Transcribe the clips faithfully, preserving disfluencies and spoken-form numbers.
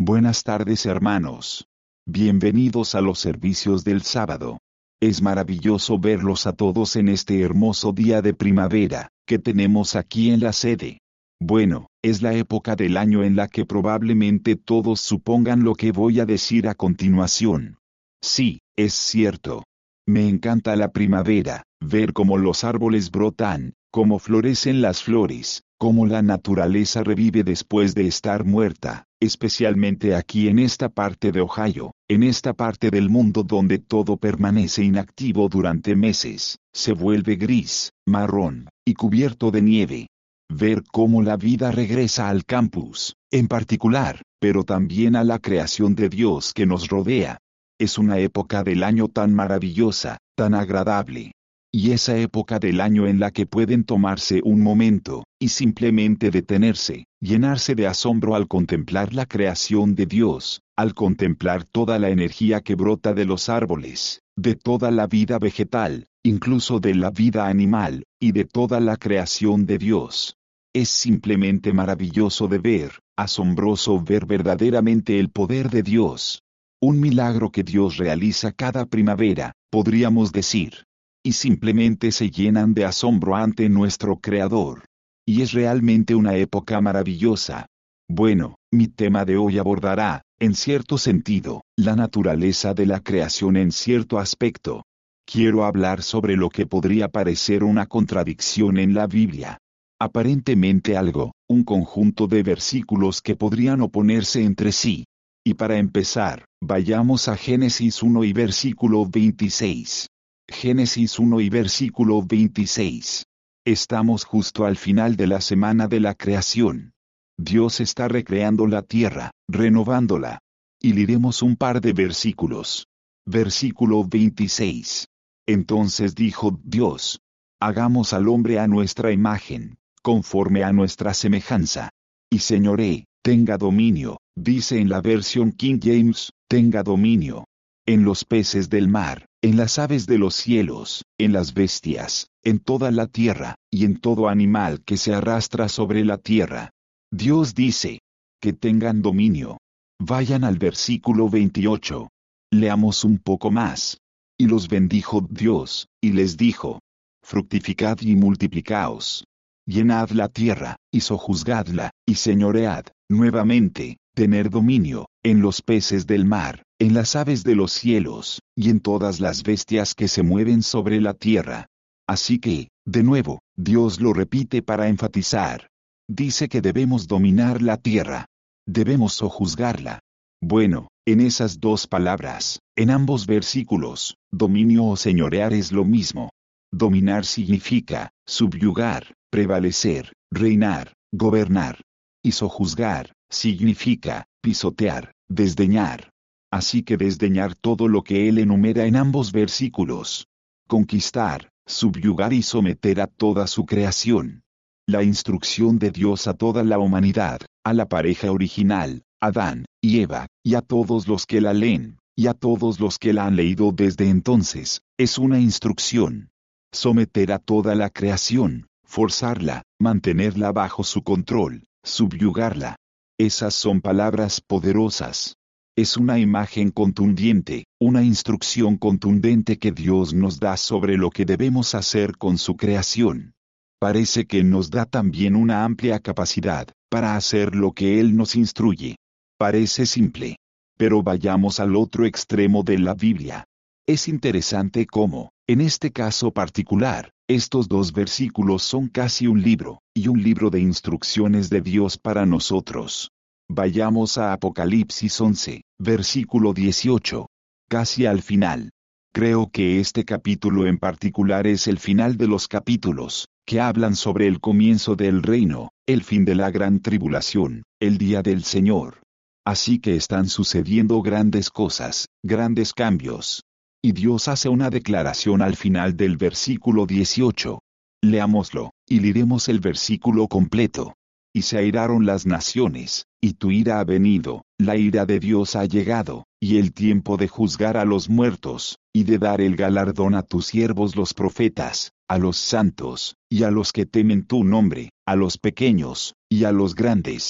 Buenas tardes, hermanos. Bienvenidos a los servicios del sábado. Es maravilloso verlos a todos en este hermoso día de primavera que tenemos aquí en la sede. Bueno, es la época del año en la que probablemente todos supongan lo que voy a decir a continuación. Sí, es cierto. Me encanta la primavera, ver cómo los árboles brotan, cómo florecen las flores, cómo la naturaleza revive después de estar muerta, especialmente aquí en esta parte de Ohio, en esta parte del mundo donde todo permanece inactivo durante meses, se vuelve gris, marrón, y cubierto de nieve. Ver cómo la vida regresa al campus, en particular, pero también a la creación de Dios que nos rodea. Es una época del año tan maravillosa, tan agradable. Y esa época del año en la que pueden tomarse un momento, y simplemente detenerse, llenarse de asombro al contemplar la creación de Dios, al contemplar toda la energía que brota de los árboles, de toda la vida vegetal, incluso de la vida animal, y de toda la creación de Dios. Es simplemente maravilloso de ver, asombroso ver verdaderamente el poder de Dios. Un milagro que Dios realiza cada primavera, podríamos decir. Y simplemente se llenan de asombro ante nuestro Creador. Y es realmente una época maravillosa. Bueno, mi tema de hoy abordará, en cierto sentido, la naturaleza de la creación en cierto aspecto. Quiero hablar sobre lo que podría parecer una contradicción en la Biblia. Aparentemente algo, un conjunto de versículos que podrían oponerse entre sí. Y para empezar, vayamos a Génesis uno y versículo veintiséis. Génesis uno y versículo veintiséis. Estamos justo al final de la semana de la creación. Dios está recreando la tierra, renovándola. Y leeremos un par de versículos. Versículo veintiséis. Entonces dijo Dios: hagamos al hombre a nuestra imagen, conforme a nuestra semejanza. Y señoree, tenga dominio, dice en la versión King James, tenga dominio. En los peces del mar, en las aves de los cielos, en las bestias, en toda la tierra, y en todo animal que se arrastra sobre la tierra. Dios dice, que tengan dominio. Vayan al versículo veintiocho. Leamos un poco más. Y los bendijo Dios, y les dijo: fructificad y multiplicaos. Llenad la tierra, y sojuzgadla, y señoread, nuevamente, tener dominio, en los peces del mar, en las aves de los cielos, y en todas las bestias que se mueven sobre la tierra. Así que, de nuevo, Dios lo repite para enfatizar. Dice que debemos dominar la tierra. Debemos sojuzgarla. Bueno, en esas dos palabras, en ambos versículos, dominio o señorear es lo mismo. Dominar significa, subyugar, prevalecer, reinar, gobernar. Y sojuzgar, significa, pisotear, desdeñar. Así que desdeñar todo lo que él enumera en ambos versículos. Conquistar, subyugar y someter a toda su creación. La instrucción de Dios a toda la humanidad, a la pareja original, Adán y Eva, y a todos los que la leen, y a todos los que la han leído desde entonces, es una instrucción. Someter a toda la creación, forzarla, mantenerla bajo su control, subyugarla. Esas son palabras poderosas. Es una imagen contundente, una instrucción contundente que Dios nos da sobre lo que debemos hacer con su creación. Parece que nos da también una amplia capacidad para hacer lo que Él nos instruye. Parece simple. Pero vayamos al otro extremo de la Biblia. Es interesante cómo, en este caso particular, estos dos versículos son casi un libro, y un libro de instrucciones de Dios para nosotros. Vayamos a Apocalipsis once, versículo dieciocho. Casi al final. Creo que este capítulo en particular es el final de los capítulos, que hablan sobre el comienzo del reino, el fin de la gran tribulación, el día del Señor. Así que están sucediendo grandes cosas, grandes cambios. Y Dios hace una declaración al final del versículo dieciocho. Leámoslo, y leeremos el versículo completo. Y se airaron las naciones, y tu ira ha venido, la ira de Dios ha llegado, y el tiempo de juzgar a los muertos, y de dar el galardón a tus siervos los profetas, a los santos, y a los que temen tu nombre, a los pequeños, y a los grandes.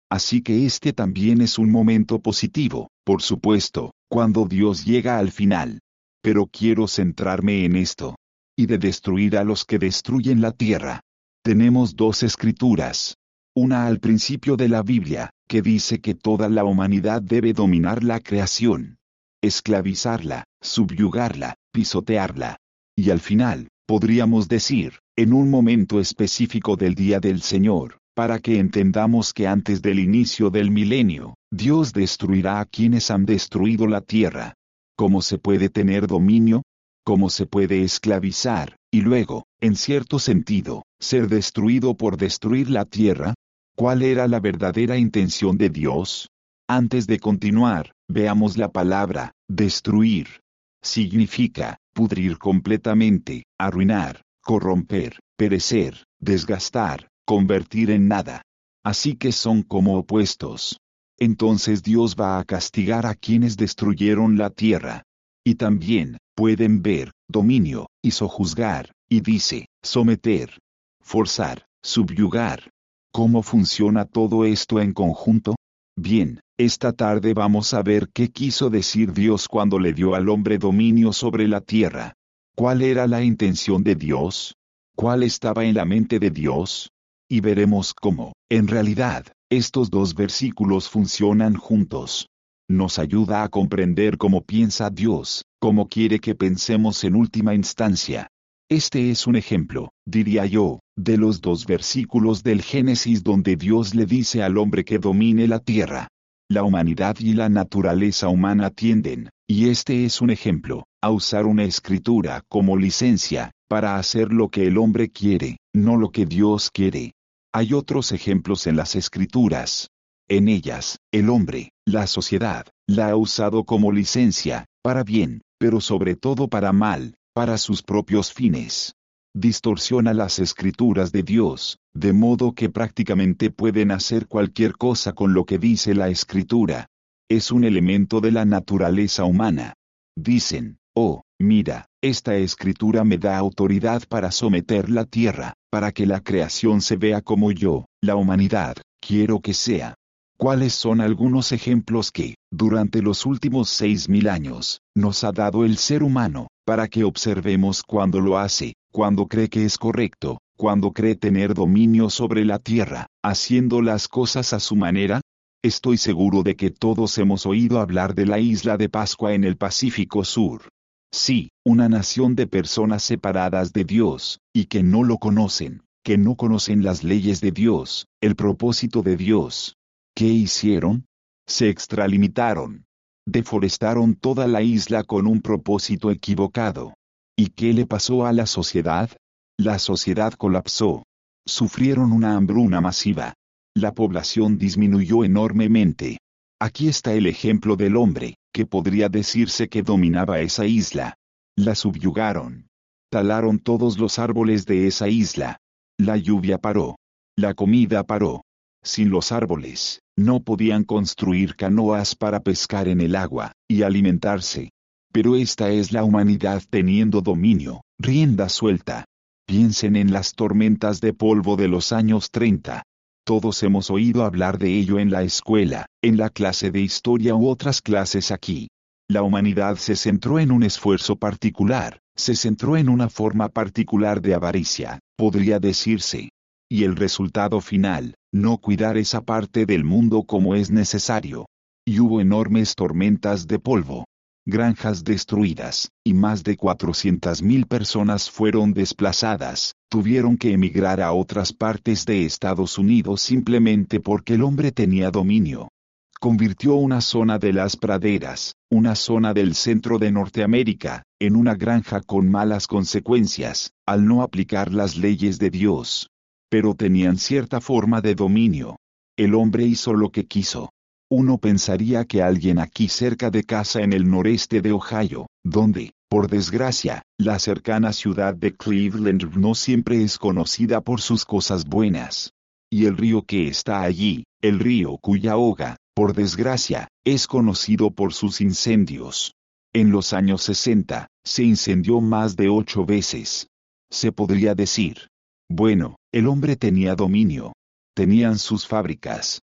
Así que este también es un momento positivo, por supuesto, cuando Dios llega al final. Pero quiero centrarme en esto. Y de destruir a los que destruyen la tierra. Tenemos dos escrituras. Una al principio de la Biblia, que dice que toda la humanidad debe dominar la creación. Esclavizarla, subyugarla, pisotearla. Y al final, podríamos decir, en un momento específico del día del Señor, para que entendamos que antes del inicio del milenio, Dios destruirá a quienes han destruido la tierra. ¿Cómo se puede tener dominio? ¿Cómo se puede esclavizar, y luego, en cierto sentido, ser destruido por destruir la tierra? ¿Cuál era la verdadera intención de Dios? Antes de continuar, veamos la palabra, destruir. Significa, pudrir completamente, arruinar, corromper, perecer, desgastar, convertir en nada. Así que son como opuestos. Entonces Dios va a castigar a quienes destruyeron la tierra. Y también, pueden ver, dominio, y sojuzgar, y dice, someter, forzar, subyugar. ¿Cómo funciona todo esto en conjunto? Bien, esta tarde vamos a ver qué quiso decir Dios cuando le dio al hombre dominio sobre la tierra. ¿Cuál era la intención de Dios? ¿Cuál estaba en la mente de Dios? Y veremos cómo, en realidad, estos dos versículos funcionan juntos. Nos ayuda a comprender cómo piensa Dios, cómo quiere que pensemos en última instancia. Este es un ejemplo, diría yo, de los dos versículos del Génesis donde Dios le dice al hombre que domine la tierra. La humanidad y la naturaleza humana tienden, y este es un ejemplo, a usar una escritura como licencia, para hacer lo que el hombre quiere, no lo que Dios quiere. Hay otros ejemplos en las escrituras. En ellas, el hombre, la sociedad, la ha usado como licencia, para bien, pero sobre todo para mal, para sus propios fines. Distorsiona las escrituras de Dios, de modo que prácticamente pueden hacer cualquier cosa con lo que dice la escritura. Es un elemento de la naturaleza humana. Dicen, oh, mira, esta escritura me da autoridad para someter la tierra, para que la creación se vea como yo, la humanidad, quiero que sea. ¿Cuáles son algunos ejemplos que, durante los últimos seis mil años, nos ha dado el ser humano, para que observemos cuando lo hace, cuando cree que es correcto, cuando cree tener dominio sobre la tierra, haciendo las cosas a su manera? Estoy seguro de que todos hemos oído hablar de la isla de Pascua en el Pacífico Sur. Sí, una nación de personas separadas de Dios, y que no lo conocen, que no conocen las leyes de Dios, el propósito de Dios. ¿Qué hicieron? Se extralimitaron. Deforestaron toda la isla con un propósito equivocado. ¿Y qué le pasó a la sociedad? La sociedad colapsó. Sufrieron una hambruna masiva. La población disminuyó enormemente. Aquí está el ejemplo del hombre, que podría decirse que dominaba esa isla. La subyugaron. Talaron todos los árboles de esa isla. La lluvia paró. La comida paró. Sin los árboles, no podían construir canoas para pescar en el agua, y alimentarse. Pero esta es la humanidad teniendo dominio, rienda suelta. Piensen en las tormentas de polvo de los años treinta. Todos hemos oído hablar de ello en la escuela, en la clase de historia u otras clases aquí. La humanidad se centró en un esfuerzo particular, se centró en una forma particular de avaricia, podría decirse. Y el resultado final, no cuidar esa parte del mundo como es necesario. Y hubo enormes tormentas de polvo. Granjas destruidas, y más de cuatrocientas mil personas fueron desplazadas, tuvieron que emigrar a otras partes de Estados Unidos simplemente porque el hombre tenía dominio. Convirtió una zona de las praderas, una zona del centro de Norteamérica, en una granja con malas consecuencias, al no aplicar las leyes de Dios. Pero tenían cierta forma de dominio. El hombre hizo lo que quiso. Uno pensaría que alguien aquí cerca de casa en el noreste de Ohio, donde, por desgracia, la cercana ciudad de Cleveland no siempre es conocida por sus cosas buenas. Y el río que está allí, el río Cuyahoga, por desgracia, es conocido por sus incendios. En los años sesenta, se incendió más de ocho veces. Se podría decir. Bueno, el hombre tenía dominio. Tenían sus fábricas,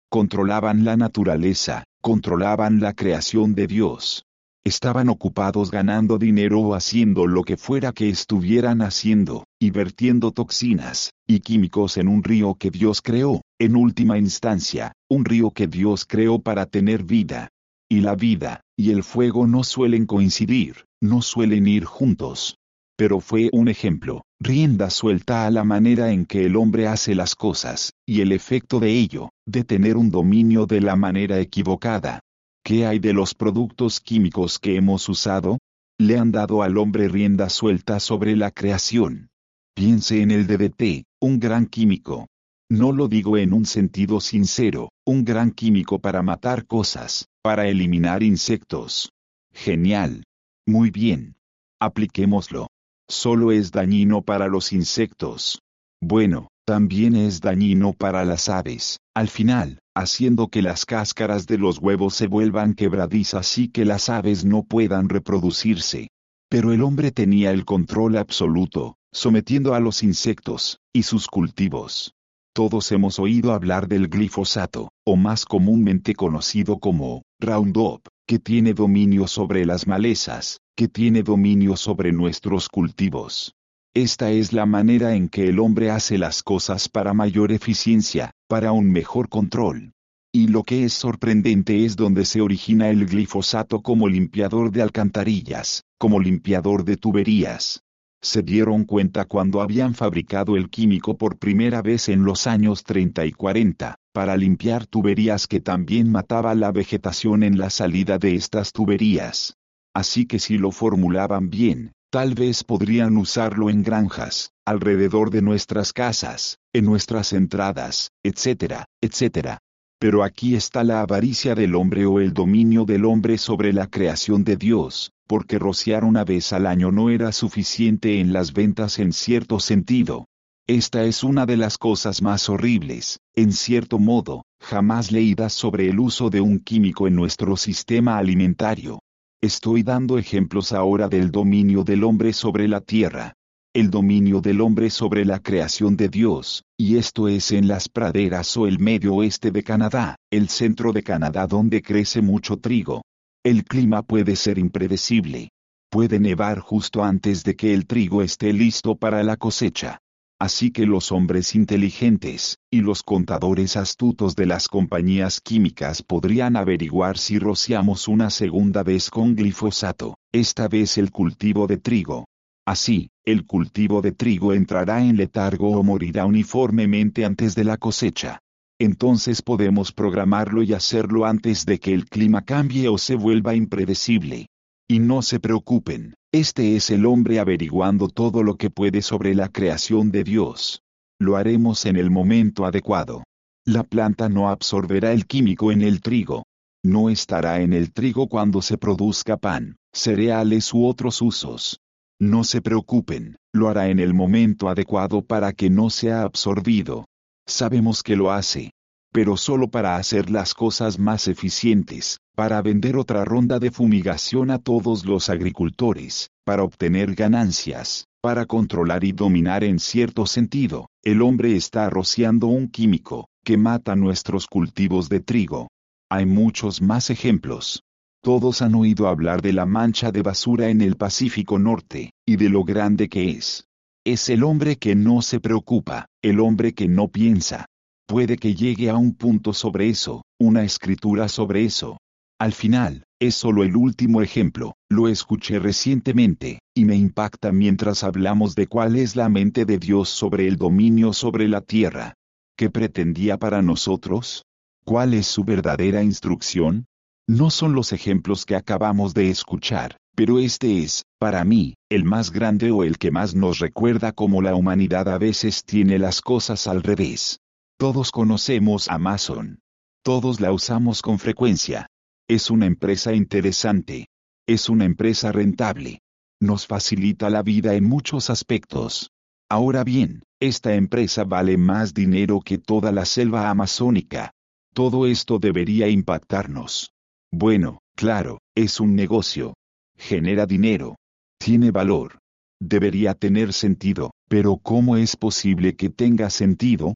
Controlaban la naturaleza, controlaban la creación de Dios. Estaban ocupados ganando dinero o haciendo lo que fuera que estuvieran haciendo, y vertiendo toxinas y químicos en un río que Dios creó, en última instancia, un río que Dios creó para tener vida. Y la vida y el fuego no suelen coincidir, no suelen ir juntos. Pero fue un ejemplo, rienda suelta a la manera en que el hombre hace las cosas, y el efecto de ello, de tener un dominio de la manera equivocada. ¿Qué hay de los productos químicos que hemos usado? Le han dado al hombre rienda suelta sobre la creación. Piense en el D D T, un gran químico. No lo digo en un sentido sincero, un gran químico para matar cosas, para eliminar insectos. Genial. Muy bien. Apliquémoslo. Solo es dañino para los insectos. Bueno, también es dañino para las aves, al final, haciendo que las cáscaras de los huevos se vuelvan quebradizas y que las aves no puedan reproducirse. Pero el hombre tenía el control absoluto, sometiendo a los insectos y sus cultivos. Todos hemos oído hablar del glifosato, o más comúnmente conocido como Roundup, que tiene dominio sobre las malezas, que tiene dominio sobre nuestros cultivos. Esta es la manera en que el hombre hace las cosas para mayor eficiencia, para un mejor control. Y lo que es sorprendente es donde se origina el glifosato como limpiador de alcantarillas, como limpiador de tuberías. Se dieron cuenta cuando habían fabricado el químico por primera vez en los años treinta y cuarenta, para limpiar tuberías que también mataba la vegetación en la salida de estas tuberías. Así que si lo formulaban bien, tal vez podrían usarlo en granjas, alrededor de nuestras casas, en nuestras entradas, etcétera, etcétera. Pero aquí está la avaricia del hombre o el dominio del hombre sobre la creación de Dios, porque rociar una vez al año no era suficiente en las ventas en cierto sentido. Esta es una de las cosas más horribles, en cierto modo, jamás leídas sobre el uso de un químico en nuestro sistema alimentario. Estoy dando ejemplos ahora del dominio del hombre sobre la tierra. El dominio del hombre sobre la creación de Dios, y esto es en las praderas o el medio oeste de Canadá, el centro de Canadá donde crece mucho trigo. El clima puede ser impredecible. Puede nevar justo antes de que el trigo esté listo para la cosecha. Así que los hombres inteligentes, y los contadores astutos de las compañías químicas podrían averiguar si rociamos una segunda vez con glifosato, esta vez el cultivo de trigo. Así, el cultivo de trigo entrará en letargo o morirá uniformemente antes de la cosecha. Entonces podemos programarlo y hacerlo antes de que el clima cambie o se vuelva impredecible. Y no se preocupen, este es el hombre averiguando todo lo que puede sobre la creación de Dios. Lo haremos en el momento adecuado. La planta no absorberá el químico en el trigo. No estará en el trigo cuando se produzca pan, cereales u otros usos. No se preocupen, lo hará en el momento adecuado para que no sea absorbido. Sabemos que lo hace, pero solo para hacer las cosas más eficientes, para vender otra ronda de fumigación a todos los agricultores, para obtener ganancias, para controlar y dominar en cierto sentido. El hombre está rociando un químico que mata nuestros cultivos de trigo. Hay muchos más ejemplos. Todos han oído hablar de la mancha de basura en el Pacífico Norte, y de lo grande que es. Es el hombre que no se preocupa, el hombre que no piensa. Puede que llegue a un punto sobre eso, una escritura sobre eso. Al final, es solo el último ejemplo, lo escuché recientemente, y me impacta mientras hablamos de cuál es la mente de Dios sobre el dominio sobre la tierra. ¿Qué pretendía para nosotros? ¿Cuál es su verdadera instrucción? No son los ejemplos que acabamos de escuchar, pero este es, para mí, el más grande o el que más nos recuerda cómo la humanidad a veces tiene las cosas al revés. Todos conocemos Amazon. Todos la usamos con frecuencia. Es una empresa interesante. Es una empresa rentable. Nos facilita la vida en muchos aspectos. Ahora bien, esta empresa vale más dinero que toda la selva amazónica. Todo esto debería impactarnos. Bueno, claro, es un negocio. Genera dinero. Tiene valor. Debería tener sentido, pero ¿cómo es posible que tenga sentido?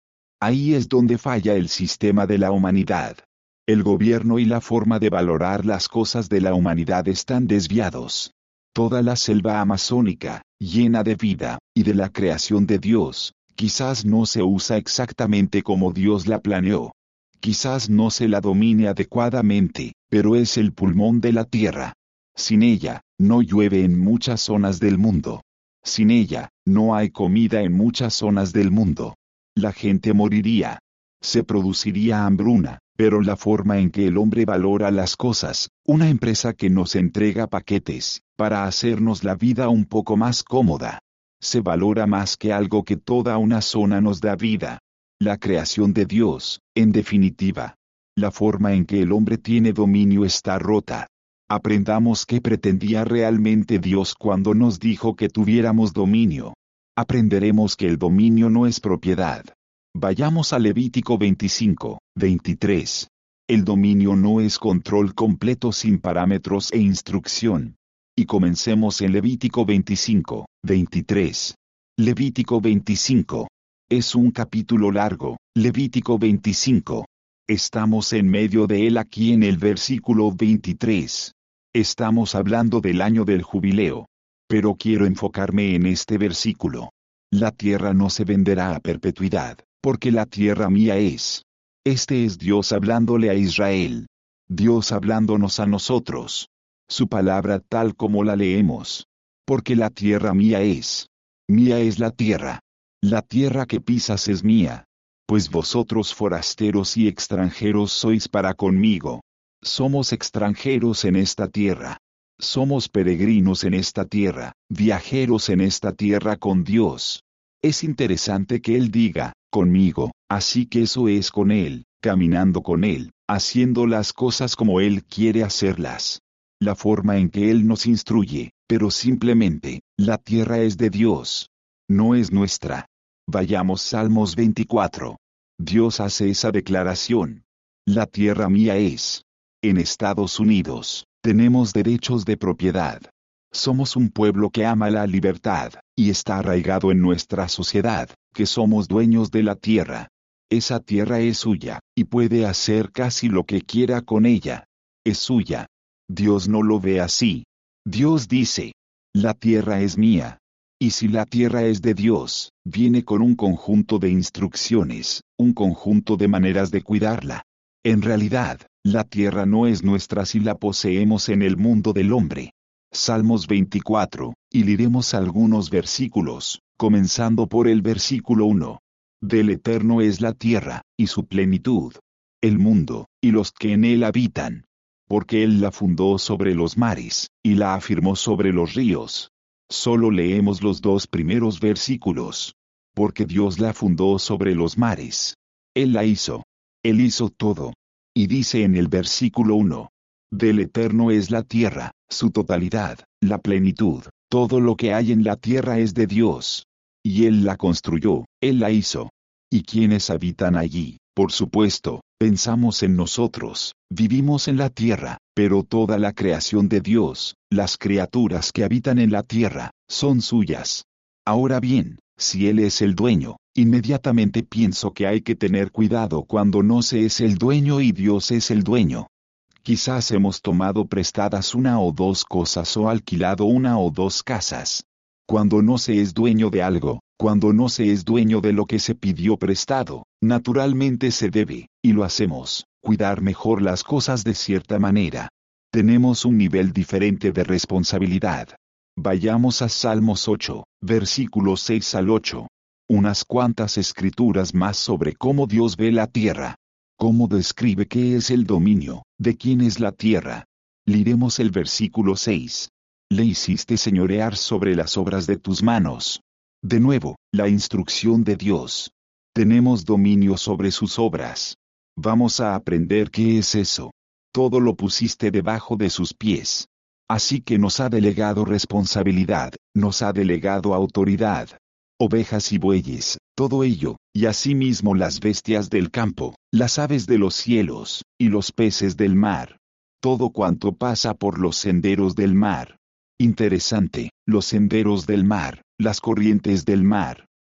Ahí es donde falla el sistema de la humanidad. El gobierno y la forma de valorar las cosas de la humanidad están desviados. Toda la selva amazónica, llena de vida, y de la creación de Dios, quizás no se usa exactamente como Dios la planeó. Quizás no se la domine adecuadamente, pero es el pulmón de la tierra. Sin ella, no llueve en muchas zonas del mundo. Sin ella, no hay comida en muchas zonas del mundo. La gente moriría. Se produciría hambruna, pero la forma en que el hombre valora las cosas, una empresa que nos entrega paquetes, para hacernos la vida un poco más cómoda, se valora más que algo que toda una zona nos da vida. La creación de Dios, en definitiva. La forma en que el hombre tiene dominio está rota. Aprendamos qué pretendía realmente Dios cuando nos dijo que tuviéramos dominio. Aprenderemos que el dominio no es propiedad. Vayamos a Levítico veinticinco, veintitrés. El dominio no es control completo sin parámetros e instrucción. Y comencemos en Levítico veinticinco, veintitrés. Levítico veinticinco. Es un capítulo largo, Levítico veinticinco. Estamos en medio de él aquí en el versículo veintitrés. Estamos hablando del año del jubileo. Pero quiero enfocarme en este versículo. La tierra no se venderá a perpetuidad, porque la tierra mía es. Este es Dios hablándole a Israel. Dios hablándonos a nosotros. Su palabra tal como la leemos. Porque la tierra mía es. Mía es la tierra. La tierra que pisas es mía. Pues vosotros forasteros y extranjeros sois para conmigo. Somos extranjeros en esta tierra. Somos peregrinos en esta tierra, viajeros en esta tierra con Dios. Es interesante que Él diga, conmigo, así que eso es con Él, caminando con Él, haciendo las cosas como Él quiere hacerlas. La forma en que Él nos instruye, pero simplemente, la tierra es de Dios. No es nuestra. Vayamos Salmos veinticuatro. Dios hace esa declaración. La tierra mía es. En Estados Unidos, tenemos derechos de propiedad. Somos un pueblo que ama la libertad, y está arraigado en nuestra sociedad, que somos dueños de la tierra. Esa tierra es suya, y puede hacer casi lo que quiera con ella. Es suya. Dios no lo ve así. Dios dice, la tierra es mía. Y si la tierra es de Dios, viene con un conjunto de instrucciones, un conjunto de maneras de cuidarla. En realidad, la tierra no es nuestra si la poseemos en el mundo del hombre. Salmos veinticuatro, y leeremos algunos versículos, comenzando por el versículo uno. Del Eterno es la tierra, y su plenitud, el mundo, y los que en él habitan. Porque él la fundó sobre los mares, y la afirmó sobre los ríos. Solo leemos los dos primeros versículos. Porque Dios la fundó sobre los mares. Él la hizo. Él hizo todo. Y dice en el versículo uno. Del Eterno es la tierra, su totalidad, la plenitud, todo lo que hay en la tierra es de Dios. Y Él la construyó, Él la hizo. ¿Y quienes habitan allí? Por supuesto, pensamos en nosotros, vivimos en la tierra, pero toda la creación de Dios, las criaturas que habitan en la tierra, son suyas. Ahora bien, si Él es el dueño, inmediatamente pienso que hay que tener cuidado cuando no se es el dueño y Dios es el dueño. Quizás hemos tomado prestadas una o dos cosas o alquilado una o dos casas. Cuando no se es dueño de algo, cuando no se es dueño de lo que se pidió prestado, naturalmente se debe, y lo hacemos, cuidar mejor las cosas de cierta manera. Tenemos un nivel diferente de responsabilidad. Vayamos a Salmos ocho, versículos seis al ocho. Unas cuantas escrituras más sobre cómo Dios ve la tierra. Cómo describe qué es el dominio, de quién es la tierra. Leeremos el versículo seis. Le hiciste señorear sobre las obras de tus manos. De nuevo, la instrucción de Dios. Tenemos dominio sobre sus obras. Vamos a aprender qué es eso. Todo lo pusiste debajo de sus pies. Así que nos ha delegado responsabilidad, nos ha delegado autoridad. Ovejas y bueyes, todo ello, y asimismo las bestias del campo, las aves de los cielos, y los peces del mar. Todo cuanto pasa por los senderos del mar. Interesante, los senderos del mar, las corrientes del mar.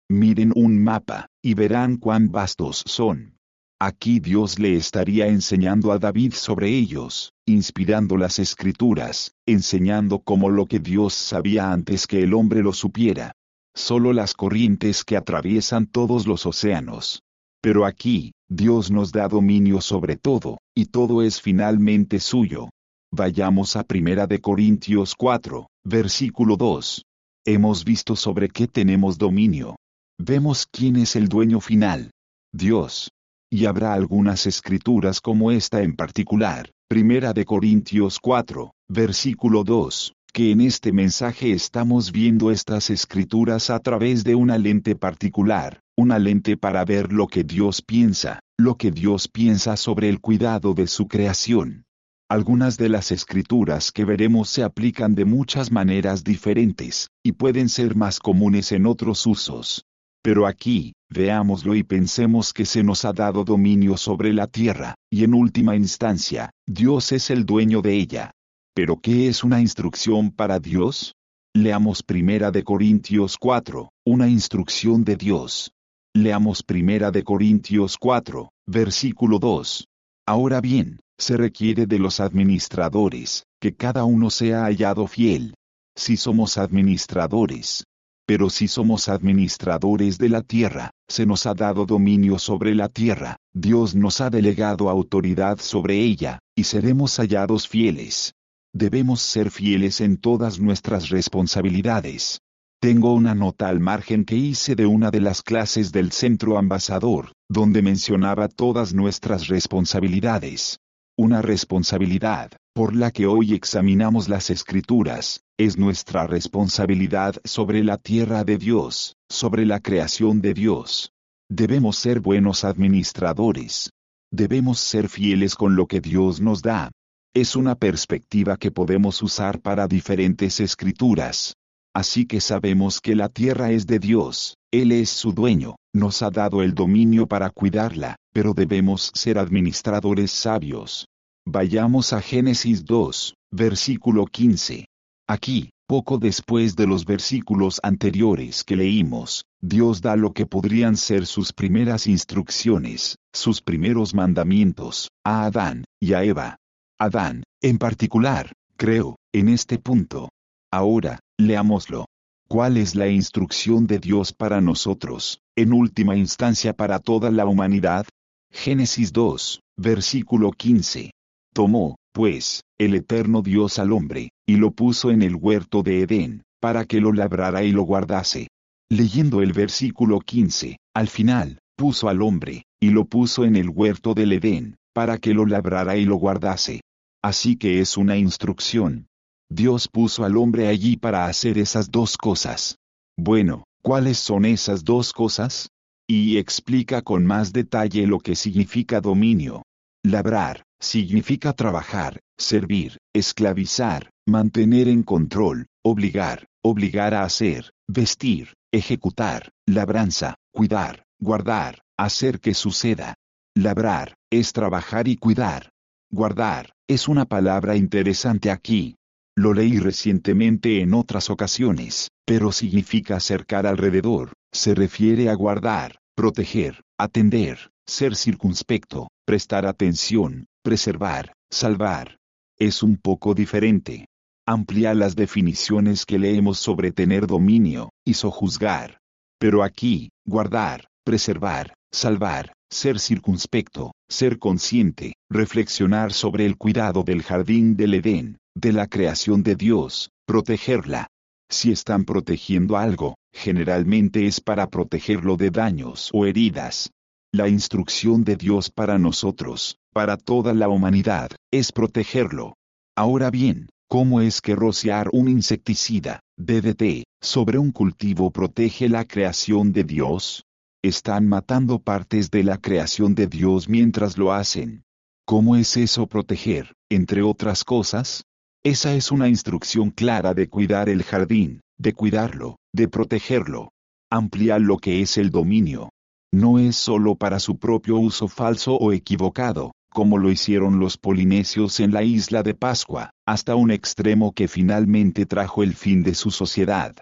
Miren un mapa, y verán cuán vastos son. Aquí Dios le estaría enseñando a David sobre ellos, inspirando las Escrituras, enseñando como lo que Dios sabía antes que el hombre lo supiera. Solo las corrientes que atraviesan todos los océanos. Pero aquí, Dios nos da dominio sobre todo, y todo es finalmente suyo. Vayamos a Primera de Corintios cuatro, versículo dos. Hemos visto sobre qué tenemos dominio. Vemos quién es el dueño final. Dios. Y habrá algunas escrituras como esta en particular, Primera de Corintios cuatro, versículo dos, que en este mensaje estamos viendo estas escrituras a través de una lente particular, una lente para ver lo que Dios piensa, lo que Dios piensa sobre el cuidado de su creación. Algunas de las escrituras que veremos se aplican de muchas maneras diferentes, y pueden ser más comunes en otros usos. Pero aquí, veámoslo y pensemos que se nos ha dado dominio sobre la tierra, y en última instancia, Dios es el dueño de ella. ¿Pero qué es una instrucción para Dios? Leamos Primera de Corintios cuatro, una instrucción de Dios. Leamos Primera de Corintios cuatro, versículo dos. Ahora bien, se requiere de los administradores, que cada uno sea hallado fiel. Si somos administradores, pero si somos administradores de la tierra, se nos ha dado dominio sobre la tierra, Dios nos ha delegado autoridad sobre ella, y seremos hallados fieles. Debemos ser fieles en todas nuestras responsabilidades. Tengo una nota al margen que hice de una de las clases del Centro Ambasador, donde mencionaba todas nuestras responsabilidades. Una responsabilidad, por la que hoy examinamos las Escrituras, es nuestra responsabilidad sobre la tierra de Dios, sobre la creación de Dios. Debemos ser buenos administradores. Debemos ser fieles con lo que Dios nos da. Es una perspectiva que podemos usar para diferentes escrituras. Así que sabemos que la tierra es de Dios, Él es su dueño, nos ha dado el dominio para cuidarla, pero debemos ser administradores sabios. Vayamos a Génesis dos, versículo quince. Aquí, poco después de los versículos anteriores que leímos, Dios da lo que podrían ser sus primeras instrucciones, sus primeros mandamientos, a Adán y a Eva. Adán, en particular, creo, en este punto. Ahora, leámoslo. ¿Cuál es la instrucción de Dios para nosotros, en última instancia para toda la humanidad? Génesis dos, versículo quince. Tomó, pues, el eterno Dios al hombre, y lo puso en el huerto de Edén, para que lo labrara y lo guardase. Leyendo el versículo quince, al final, puso al hombre, y lo puso en el huerto del Edén, para que lo labrara y lo guardase. Así que es una instrucción. Dios puso al hombre allí para hacer esas dos cosas. Bueno, ¿cuáles son esas dos cosas? Y explica con más detalle lo que significa dominio. Labrar significa trabajar, servir, esclavizar, mantener en control, obligar, obligar a hacer, vestir, ejecutar, labranza, cuidar, guardar, hacer que suceda. Labrar es trabajar y cuidar. Guardar es una palabra interesante aquí. Lo leí recientemente en otras ocasiones, pero significa cercar alrededor, se refiere a guardar, proteger, atender, ser circunspecto, prestar atención, preservar, salvar. Es un poco diferente. Amplía las definiciones que leemos sobre tener dominio, y sojuzgar. Pero aquí, guardar, preservar, salvar, ser circunspecto, ser consciente, reflexionar sobre el cuidado del jardín del Edén, de la creación de Dios, protegerla. Si están protegiendo algo, generalmente es para protegerlo de daños o heridas. La instrucción de Dios para nosotros, para toda la humanidad, es protegerlo. Ahora bien, ¿cómo es que rociar un insecticida, D D T, sobre un cultivo protege la creación de Dios? Están matando partes de la creación de Dios mientras lo hacen. ¿Cómo es eso proteger, entre otras cosas? Esa es una instrucción clara de cuidar el jardín, de cuidarlo, de protegerlo. Amplía lo que es el dominio. No es solo para su propio uso falso o equivocado, como lo hicieron los polinesios en la isla de Pascua, hasta un extremo que finalmente trajo el fin de su sociedad.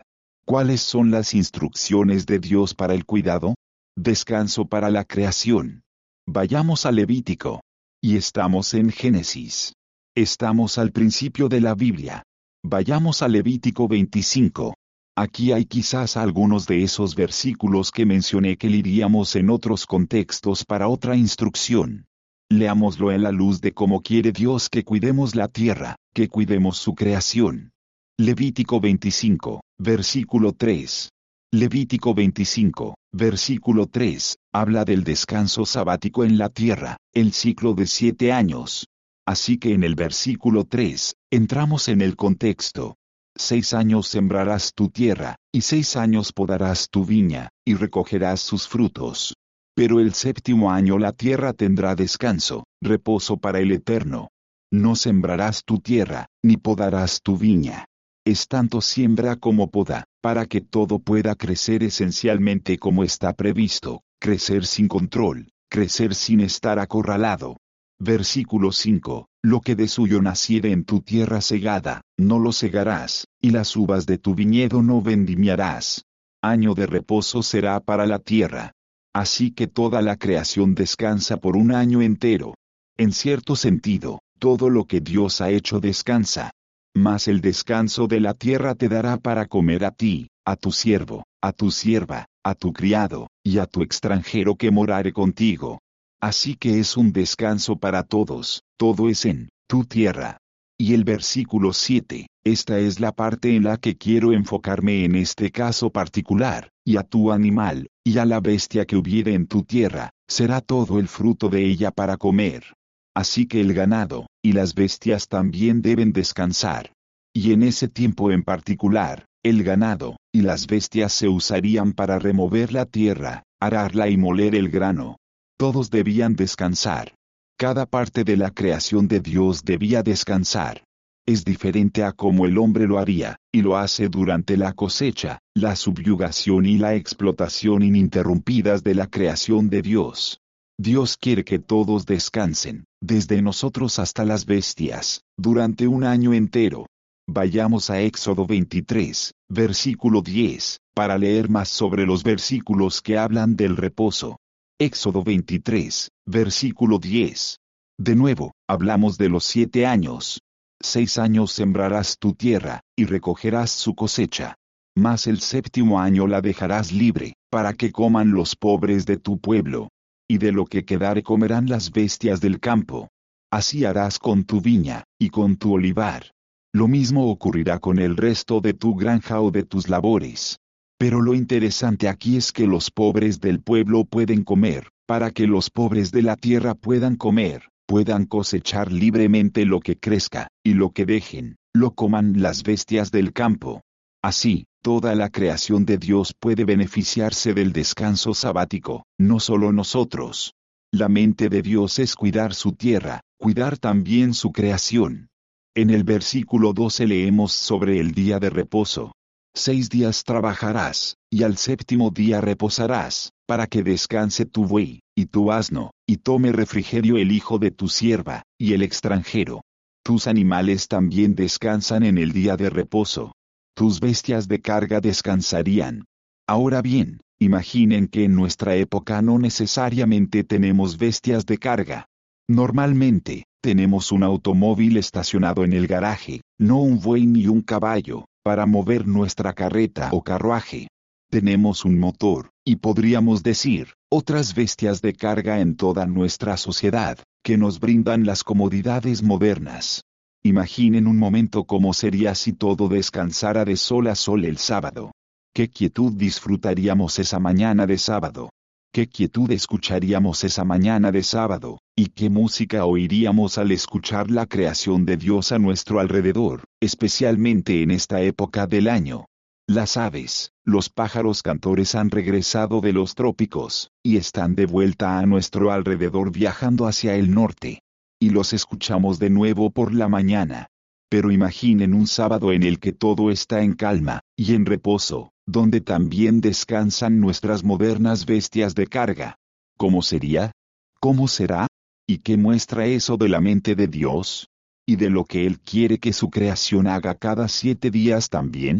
¿Cuáles son las instrucciones de Dios para el cuidado? Descanso para la creación. Vayamos a Levítico. Y estamos en Génesis. Estamos al principio de la Biblia. Vayamos a Levítico veinticinco. Aquí hay quizás algunos de esos versículos que mencioné que leeríamos en otros contextos para otra instrucción. Leámoslo en la luz de cómo quiere Dios que cuidemos la tierra, que cuidemos su creación. Levítico veinticinco, versículo tres. Levítico veinticinco, versículo tres, habla del descanso sabático en la tierra, el ciclo de siete años. Así que en el versículo tres, entramos en el contexto. Seis años sembrarás tu tierra, y seis años podarás tu viña, y recogerás sus frutos. Pero el séptimo año la tierra tendrá descanso, reposo para el Eterno. No sembrarás tu tierra, ni podarás tu viña. Es tanto siembra como poda, para que todo pueda crecer esencialmente como está previsto, crecer sin control, crecer sin estar acorralado. Versículo cinco, lo que de suyo naciere en tu tierra segada, no lo segarás, y las uvas de tu viñedo no vendimiarás. Año de reposo será para la tierra. Así que toda la creación descansa por un año entero. En cierto sentido, todo lo que Dios ha hecho descansa. Mas el descanso de la tierra te dará para comer a ti, a tu siervo, a tu sierva, a tu criado, y a tu extranjero que morare contigo. Así que es un descanso para todos, todo es en tu tierra. Y el versículo siete, esta es la parte en la que quiero enfocarme en este caso particular, y a tu animal, y a la bestia que hubiere en tu tierra, será todo el fruto de ella para comer. Así que el ganado, y las bestias también deben descansar. Y en ese tiempo en particular, el ganado, y las bestias se usarían para remover la tierra, ararla y moler el grano. Todos debían descansar. Cada parte de la creación de Dios debía descansar. Es diferente a cómo el hombre lo haría, y lo hace durante la cosecha, la subyugación y la explotación ininterrumpidas de la creación de Dios. Dios quiere que todos descansen, desde nosotros hasta las bestias, durante un año entero. Vayamos a Éxodo veintitrés, versículo diez, para leer más sobre los versículos que hablan del reposo. Éxodo veintitrés, versículo diez. De nuevo, hablamos de los siete años. Seis años sembrarás tu tierra, y recogerás su cosecha. Mas el séptimo año la dejarás libre, para que coman los pobres de tu pueblo. Y de lo que quedare comerán las bestias del campo. Así harás con tu viña, y con tu olivar. Lo mismo ocurrirá con el resto de tu granja o de tus labores. Pero lo interesante aquí es que los pobres del pueblo pueden comer, para que los pobres de la tierra puedan comer, puedan cosechar libremente lo que crezca, y lo que dejen, lo coman las bestias del campo. Así, toda la creación de Dios puede beneficiarse del descanso sabático, no solo nosotros. La mente de Dios es cuidar su tierra, cuidar también su creación. En el versículo doce leemos sobre el día de reposo. Seis días trabajarás, y al séptimo día reposarás, para que descanse tu buey, y tu asno, y tome refrigerio el hijo de tu sierva, y el extranjero. Tus animales también descansan en el día de reposo. Tus bestias de carga descansarían. Ahora bien, imaginen que en nuestra época no necesariamente tenemos bestias de carga. Normalmente, tenemos un automóvil estacionado en el garaje, no un buey ni un caballo, para mover nuestra carreta o carruaje. Tenemos un motor, y podríamos decir, otras bestias de carga en toda nuestra sociedad, que nos brindan las comodidades modernas. Imaginen un momento cómo sería si todo descansara de sol a sol el sábado. ¿Qué quietud disfrutaríamos esa mañana de sábado? ¿Qué quietud escucharíamos esa mañana de sábado? ¿Y qué música oiríamos al escuchar la creación de Dios a nuestro alrededor, especialmente en esta época del año? Las aves, los pájaros cantores han regresado de los trópicos, y están de vuelta a nuestro alrededor viajando hacia el norte. Y los escuchamos de nuevo por la mañana. Pero imaginen un sábado en el que todo está en calma, y en reposo, donde también descansan nuestras modernas bestias de carga. ¿Cómo sería? ¿Cómo será? ¿Y qué muestra eso de la mente de Dios? ¿Y de lo que Él quiere que su creación haga cada siete días también?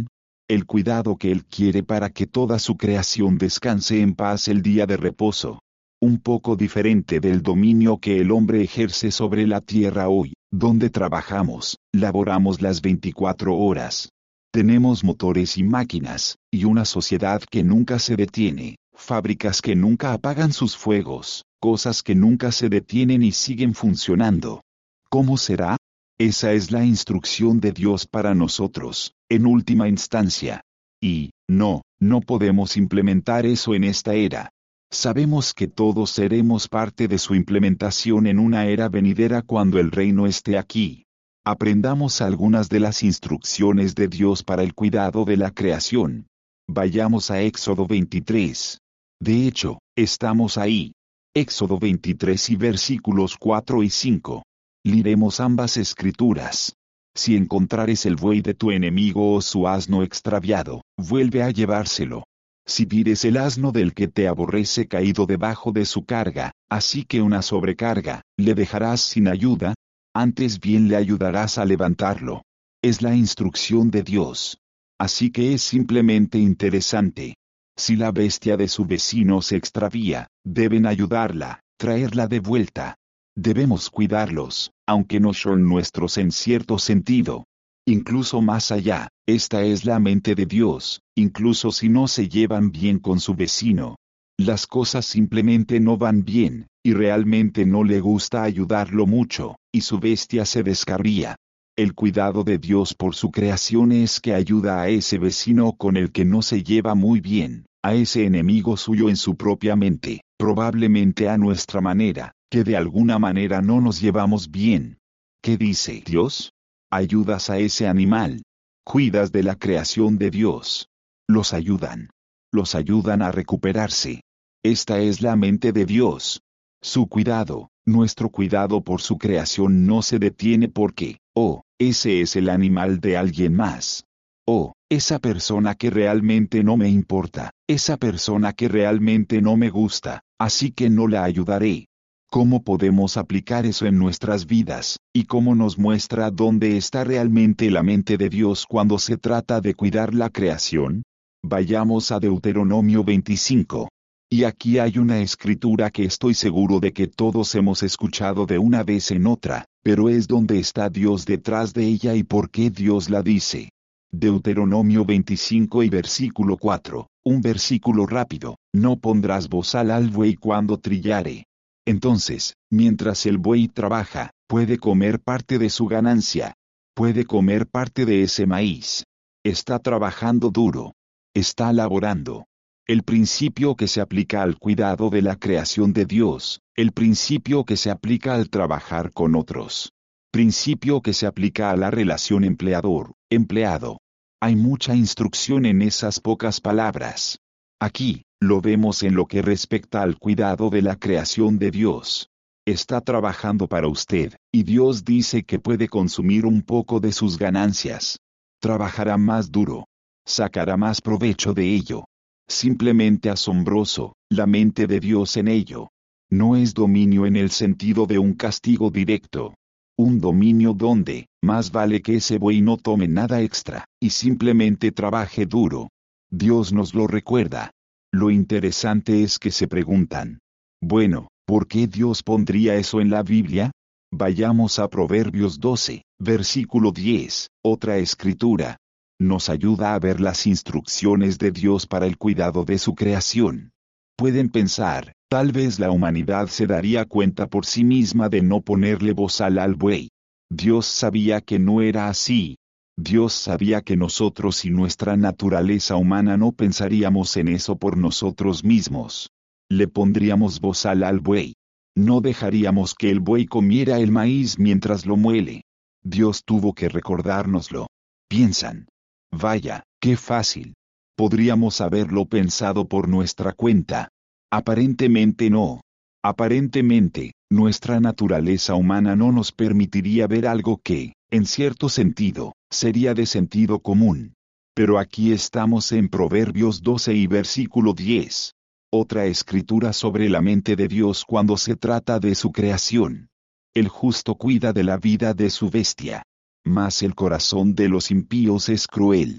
el cuidado que Él quiere para que toda su creación descanse en paz el día de reposo. Un poco diferente del dominio que el hombre ejerce sobre la tierra hoy, donde trabajamos, laboramos las veinticuatro horas. Tenemos motores y máquinas, y una sociedad que nunca se detiene, fábricas que nunca apagan sus fuegos, cosas que nunca se detienen y siguen funcionando. ¿Cómo será? Esa es la instrucción de Dios para nosotros, en última instancia. Y, no, no podemos implementar eso en esta era. Sabemos que todos seremos parte de su implementación en una era venidera cuando el reino esté aquí. Aprendamos algunas de las instrucciones de Dios para el cuidado de la creación. Vayamos a Éxodo veintitrés. De hecho, estamos ahí. Éxodo veintitrés y versículos cuatro y cinco. Leeremos ambas escrituras. Si encontrares el buey de tu enemigo o su asno extraviado, vuelve a llevárselo. Si vires el asno del que te aborrece caído debajo de su carga, así que una sobrecarga, le dejarás sin ayuda, antes bien le ayudarás a levantarlo. Es la instrucción de Dios. Así que es simplemente interesante. Si la bestia de su vecino se extravía, deben ayudarla, traerla de vuelta. Debemos cuidarlos, aunque no son nuestros en cierto sentido. Incluso más allá, esta es la mente de Dios, incluso si no se llevan bien con su vecino. Las cosas simplemente no van bien, y realmente no le gusta ayudarlo mucho, y su bestia se descarría. El cuidado de Dios por su creación es que ayuda a ese vecino con el que no se lleva muy bien, a ese enemigo suyo en su propia mente, probablemente a nuestra manera, que de alguna manera no nos llevamos bien. ¿Qué dice Dios? Ayudas a ese animal. Cuidas de la creación de Dios. Los ayudan. Los ayudan a recuperarse. Esta es la mente de Dios. Su cuidado, nuestro cuidado por su creación no se detiene porque, oh, ese es el animal de alguien más. Oh, esa persona que realmente no me importa, esa persona que realmente no me gusta, así que no la ayudaré. ¿Cómo podemos aplicar eso en nuestras vidas, y cómo nos muestra dónde está realmente la mente de Dios cuando se trata de cuidar la creación? Vayamos a Deuteronomio veinticinco. Y aquí hay una escritura que estoy seguro de que todos hemos escuchado de una vez en otra, pero es donde está Dios detrás de ella y por qué Dios la dice. Deuteronomio veinticinco y versículo cuatro, un versículo rápido, no pondrás bozal al buey cuando trillare. Entonces, mientras el buey trabaja, puede comer parte de su ganancia. Puede comer parte de ese maíz. Está trabajando duro. Está laborando. El principio que se aplica al cuidado de la creación de Dios, el principio que se aplica al trabajar con otros. Principio que se aplica a la relación empleador-empleado. Hay mucha instrucción en esas pocas palabras. Aquí, lo vemos en lo que respecta al cuidado de la creación de Dios. Está trabajando para usted, y Dios dice que puede consumir un poco de sus ganancias. Trabajará más duro. Sacará más provecho de ello. Simplemente asombroso, la mente de Dios en ello. No es dominio en el sentido de un castigo directo. Un dominio donde, más vale que ese buey no tome nada extra, y simplemente trabaje duro. Dios nos lo recuerda. Lo interesante es que se preguntan, bueno, ¿por qué Dios pondría eso en la Biblia? Vayamos a Proverbios doce, versículo diez, otra escritura. Nos ayuda a ver las instrucciones de Dios para el cuidado de su creación. Pueden pensar, tal vez la humanidad se daría cuenta por sí misma de no ponerle bozal al buey. Dios sabía que no era así. Dios sabía que nosotros y nuestra naturaleza humana no pensaríamos en eso por nosotros mismos. Le pondríamos bozal al buey. No dejaríamos que el buey comiera el maíz mientras lo muele. Dios tuvo que recordárnoslo. Piensan. Vaya, qué fácil. Podríamos haberlo pensado por nuestra cuenta. Aparentemente no. Aparentemente, nuestra naturaleza humana no nos permitiría ver algo que, en cierto sentido, sería de sentido común. Pero aquí estamos en Proverbios doce y versículo diez. Otra escritura sobre la mente de Dios cuando se trata de su creación. El justo cuida de la vida de su bestia. Mas el corazón de los impíos es cruel.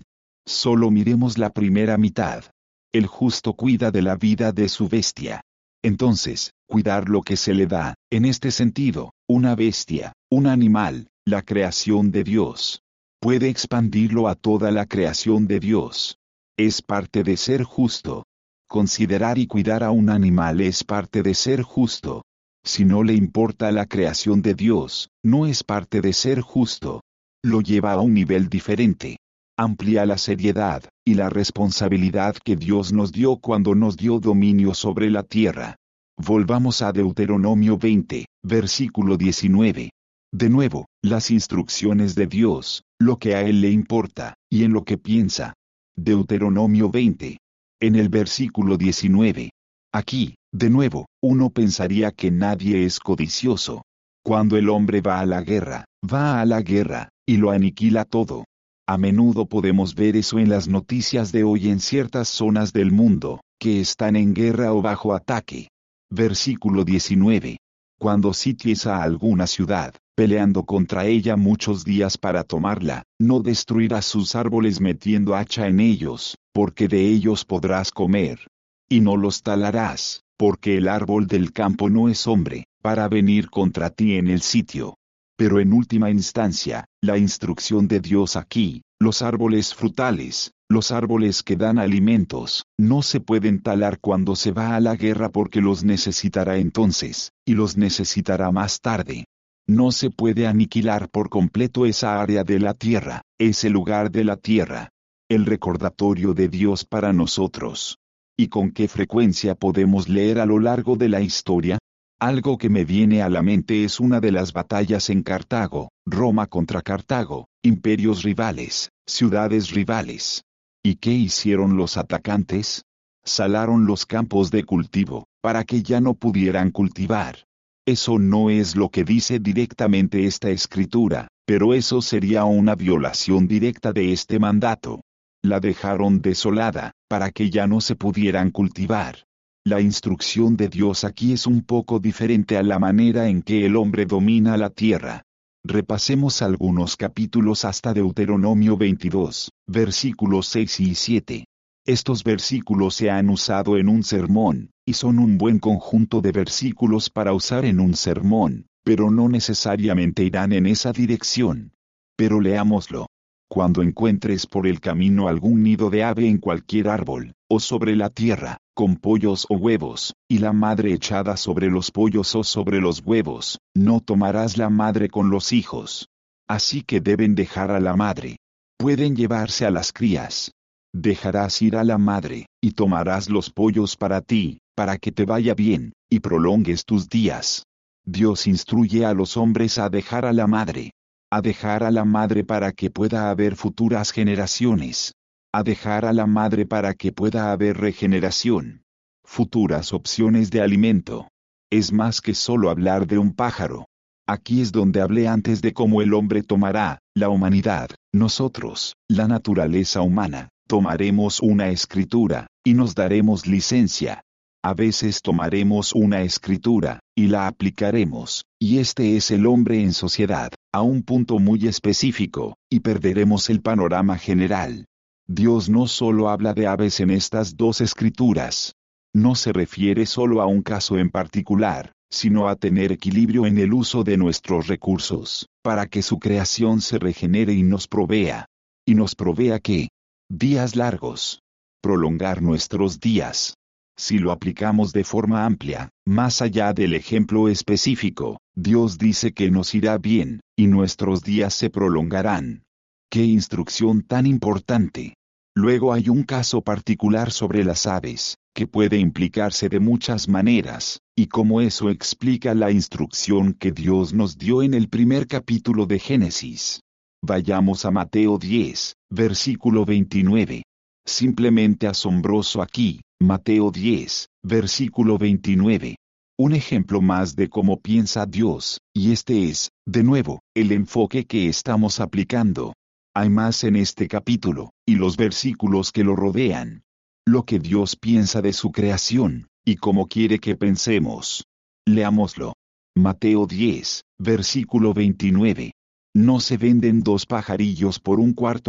Solo miremos la primera mitad. El justo cuida de la vida de su bestia. Entonces, cuidar lo que se le da, en este sentido, una bestia, un animal, la creación de Dios. Puede expandirlo a toda la creación de Dios. Es parte de ser justo. Considerar y cuidar a un animal es parte de ser justo. Si no le importa la creación de Dios, no es parte de ser justo. Lo lleva a un nivel diferente. Amplía la seriedad y la responsabilidad que Dios nos dio cuando nos dio dominio sobre la tierra. Volvamos a Deuteronomio veinte, versículo diecinueve. De nuevo, las instrucciones de Dios, lo que a Él le importa, y en lo que piensa. Deuteronomio veinte. En el versículo diecinueve. Aquí, de nuevo, uno pensaría que nadie es codicioso. Cuando el hombre va a la guerra, va a la guerra, y lo aniquila todo. A menudo podemos ver eso en las noticias de hoy en ciertas zonas del mundo, que están en guerra o bajo ataque. Versículo diecinueve. Cuando sities a alguna ciudad, peleando contra ella muchos días para tomarla, no destruirás sus árboles metiendo hacha en ellos, porque de ellos podrás comer. Y no los talarás, porque el árbol del campo no es hombre, para venir contra ti en el sitio. Pero en última instancia, la instrucción de Dios aquí, los árboles frutales, los árboles que dan alimentos, no se pueden talar cuando se va a la guerra porque los necesitará entonces, y los necesitará más tarde. No se puede aniquilar por completo esa área de la tierra, ese lugar de la tierra. El recordatorio de Dios para nosotros. ¿Y con qué frecuencia podemos leer a lo largo de la historia? Algo que me viene a la mente es una de las batallas en Cartago, Roma contra Cartago, imperios rivales, ciudades rivales. ¿Y qué hicieron los atacantes? Salaron los campos de cultivo, para que ya no pudieran cultivar. Eso no es lo que dice directamente esta escritura, pero eso sería una violación directa de este mandato. La dejaron desolada, para que ya no se pudieran cultivar. La instrucción de Dios aquí es un poco diferente a la manera en que el hombre domina la tierra. Repasemos algunos capítulos hasta Deuteronomio veintidós, versículos seis y siete. Estos versículos se han usado en un sermón, y son un buen conjunto de versículos para usar en un sermón, pero no necesariamente irán en esa dirección. Pero leámoslo. Cuando encuentres por el camino algún nido de ave en cualquier árbol, o sobre la tierra, con pollos o huevos, y la madre echada sobre los pollos o sobre los huevos, no tomarás la madre con los hijos. Así que deben dejar a la madre. Pueden llevarse a las crías. Dejarás ir a la madre, y tomarás los pollos para ti, para que te vaya bien, y prolongues tus días. Dios instruye a los hombres a dejar a la madre. A dejar a la madre para que pueda haber futuras generaciones. A dejar a la madre para que pueda haber regeneración. Futuras opciones de alimento. Es más que solo hablar de un pájaro. Aquí es donde hablé antes de cómo el hombre tomará, la humanidad, nosotros, la naturaleza humana, tomaremos una escritura, y nos daremos licencia. A veces tomaremos una escritura, y la aplicaremos, y este es el hombre en sociedad, a un punto muy específico, y perderemos el panorama general. Dios no solo habla de aves en estas dos escrituras. No se refiere solo a un caso en particular, sino a tener equilibrio en el uso de nuestros recursos, para que su creación se regenere y nos provea. ¿Y nos provea qué? Días largos. Prolongar nuestros días. Si lo aplicamos de forma amplia, más allá del ejemplo específico, Dios dice que nos irá bien, y nuestros días se prolongarán. ¡Qué instrucción tan importante! Luego hay un caso particular sobre las aves, que puede implicarse de muchas maneras, y cómo eso explica la instrucción que Dios nos dio en el primer capítulo de Génesis. Vayamos a Mateo diez, versículo veintinueve. Simplemente asombroso aquí, Mateo diez, versículo veintinueve. Un ejemplo más de cómo piensa Dios, y este es, de nuevo, el enfoque que estamos aplicando. Hay más en este capítulo, y los versículos que lo rodean. Lo que Dios piensa de su creación, y cómo quiere que pensemos. Leámoslo. Mateo diez, versículo veintinueve. ¿No se venden dos pajarillos por un cuarto?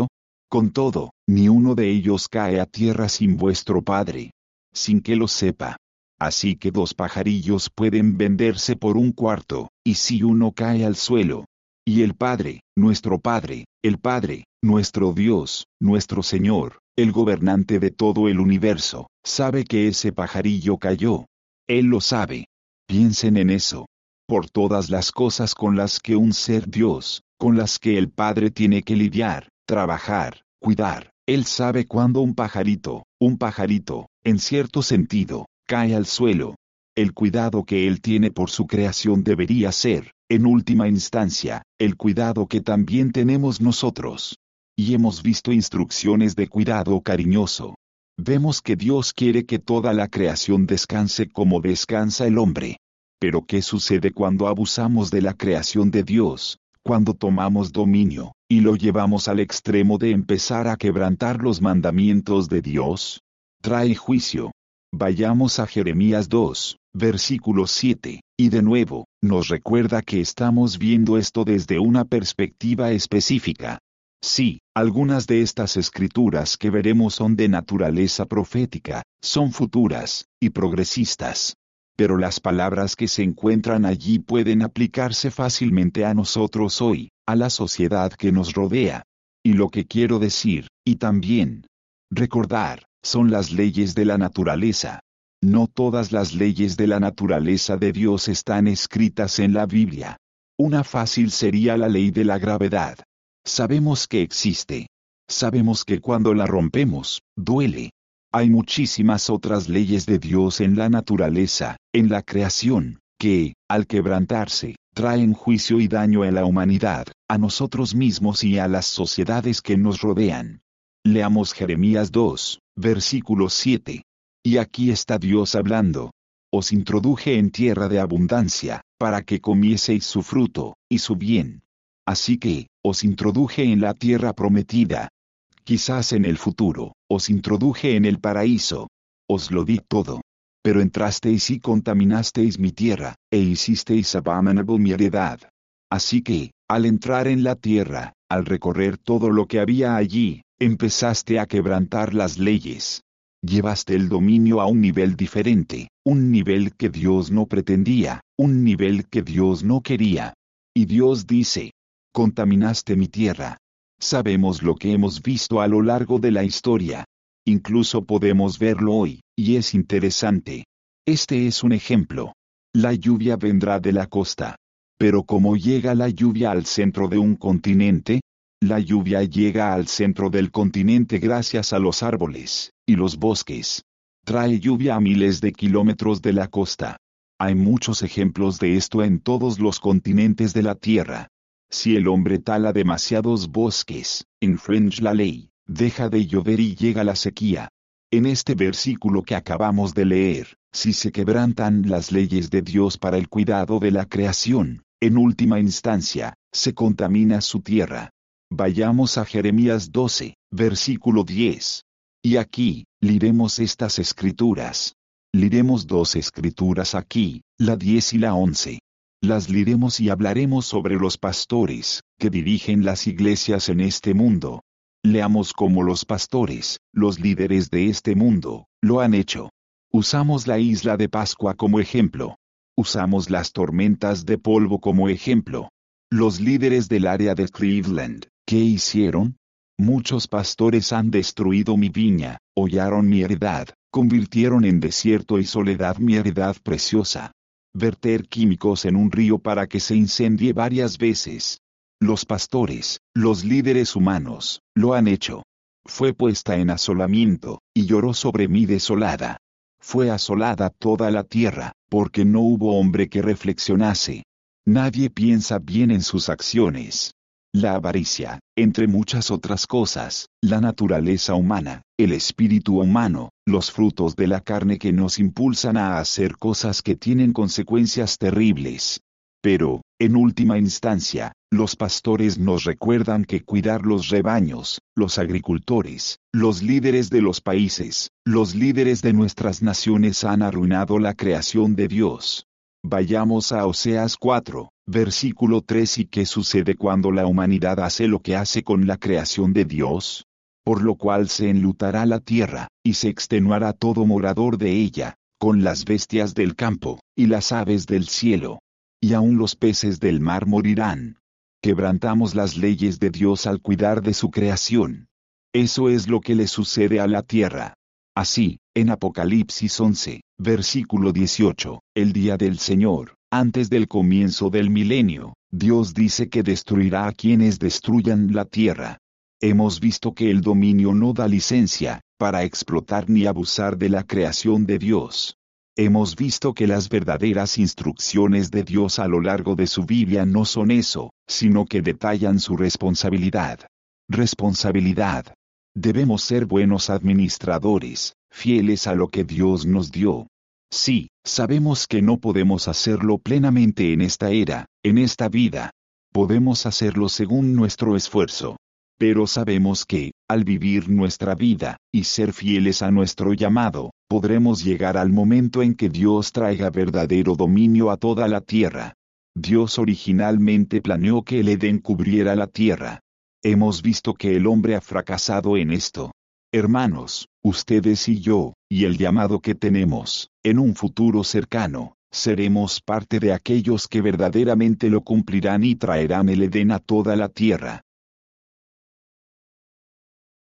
Con todo, ni uno de ellos cae a tierra sin vuestro Padre, sin que lo sepa. Así que dos pajarillos pueden venderse por un cuarto, y si uno cae al suelo, y el Padre, nuestro Padre, el Padre, nuestro Dios, nuestro Señor, el gobernante de todo el universo, sabe que ese pajarillo cayó. Él lo sabe. Piensen en eso. Por todas las cosas con las que un ser Dios, con las que el Padre tiene que lidiar, trabajar, cuidar, Él sabe cuándo un pajarito, un pajarito, en cierto sentido, cae al suelo. El cuidado que Él tiene por su creación debería ser, en última instancia, el cuidado que también tenemos nosotros. Y hemos visto instrucciones de cuidado cariñoso. Vemos que Dios quiere que toda la creación descanse como descansa el hombre. Pero ¿qué sucede cuando abusamos de la creación de Dios? Cuando tomamos dominio, y lo llevamos al extremo de empezar a quebrantar los mandamientos de Dios. Trae juicio. Vayamos a Jeremías dos, versículo siete, y de nuevo, nos recuerda que estamos viendo esto desde una perspectiva específica. Sí, algunas de estas escrituras que veremos son de naturaleza profética, son futuras, y progresistas. Pero las palabras que se encuentran allí pueden aplicarse fácilmente a nosotros hoy, a la sociedad que nos rodea. Y lo que quiero decir, y también recordar, son las leyes de la naturaleza. No todas las leyes de la naturaleza de Dios están escritas en la Biblia. Una fácil sería la ley de la gravedad. Sabemos que existe. Sabemos que cuando la rompemos, duele. Hay muchísimas otras leyes de Dios en la naturaleza, en la creación, que, al quebrantarse, traen juicio y daño a la humanidad, a nosotros mismos y a las sociedades que nos rodean. Leamos Jeremías dos, versículo siete. Y aquí está Dios hablando. Os introduje en tierra de abundancia, para que comieseis su fruto, y su bien. Así que, os introduje en la tierra prometida. Quizás en el futuro, os introduje en el paraíso. Os lo di todo. Pero entrasteis y contaminasteis mi tierra, e hicisteis abominable mi heredad. Así que, al entrar en la tierra, al recorrer todo lo que había allí, empezaste a quebrantar las leyes. Llevaste el dominio a un nivel diferente, un nivel que Dios no pretendía, un nivel que Dios no quería. Y Dios dice, contaminaste mi tierra. Sabemos lo que hemos visto a lo largo de la historia. Incluso podemos verlo hoy, y es interesante. Este es un ejemplo. La lluvia vendrá de la costa. Pero ¿cómo llega la lluvia al centro de un continente? La lluvia llega al centro del continente gracias a los árboles y los bosques. Trae lluvia a miles de kilómetros de la costa. Hay muchos ejemplos de esto en todos los continentes de la Tierra. Si el hombre tala demasiados bosques, infringe la ley, deja de llover y llega la sequía. En este versículo que acabamos de leer, si se quebrantan las leyes de Dios para el cuidado de la creación, en última instancia, se contamina su tierra. Vayamos a Jeremías doce, versículo diez. Y aquí, leeremos estas escrituras. Leeremos dos escrituras aquí, la diez y la once. Las leeremos y hablaremos sobre los pastores, que dirigen las iglesias en este mundo. Leamos cómo los pastores, los líderes de este mundo, lo han hecho. Usamos la isla de Pascua como ejemplo. Usamos las tormentas de polvo como ejemplo. Los líderes del área de Cleveland, ¿qué hicieron? Muchos pastores han destruido mi viña, hollaron mi heredad, convirtieron en desierto y soledad mi heredad preciosa. Verter químicos en un río para que se incendie varias veces. Los pastores, los líderes humanos, lo han hecho. Fue puesta en asolamiento, y lloró sobre mí desolada. Fue asolada toda la tierra, porque no hubo hombre que reflexionase. Nadie piensa bien en sus acciones. La avaricia, entre muchas otras cosas, la naturaleza humana, el espíritu humano, los frutos de la carne que nos impulsan a hacer cosas que tienen consecuencias terribles. Pero, en última instancia, los pastores nos recuerdan que cuidar los rebaños, los agricultores, los líderes de los países, los líderes de nuestras naciones han arruinado la creación de Dios. Vayamos a Oseas cuatro, versículo tres. ¿Y qué sucede cuando la humanidad hace lo que hace con la creación de Dios? por lo cual se enlutará la tierra, y se extenuará todo morador de ella, con las bestias del campo, y las aves del cielo. Y aun los peces del mar morirán. Quebrantamos las leyes de Dios al cuidar de su creación. Eso es lo que le sucede a la tierra. Así, en Apocalipsis once, versículo dieciocho, el día del Señor, antes del comienzo del milenio, Dios dice que destruirá a quienes destruyan la tierra. Hemos visto que el dominio no da licencia para explotar ni abusar de la creación de Dios. Hemos visto que las verdaderas instrucciones de Dios a lo largo de su Biblia no son eso, sino que detallan su responsabilidad. Responsabilidad. Debemos ser buenos administradores, fieles a lo que Dios nos dio. Sí, sabemos que no podemos hacerlo plenamente en esta era, en esta vida. Podemos hacerlo según nuestro esfuerzo. Pero sabemos que, al vivir nuestra vida, y ser fieles a nuestro llamado, podremos llegar al momento en que Dios traiga verdadero dominio a toda la tierra. Dios originalmente planeó que el Edén cubriera la tierra. Hemos visto que el hombre ha fracasado en esto. Hermanos, ustedes y yo, y el llamado que tenemos, en un futuro cercano, seremos parte de aquellos que verdaderamente lo cumplirán y traerán el Edén a toda la tierra.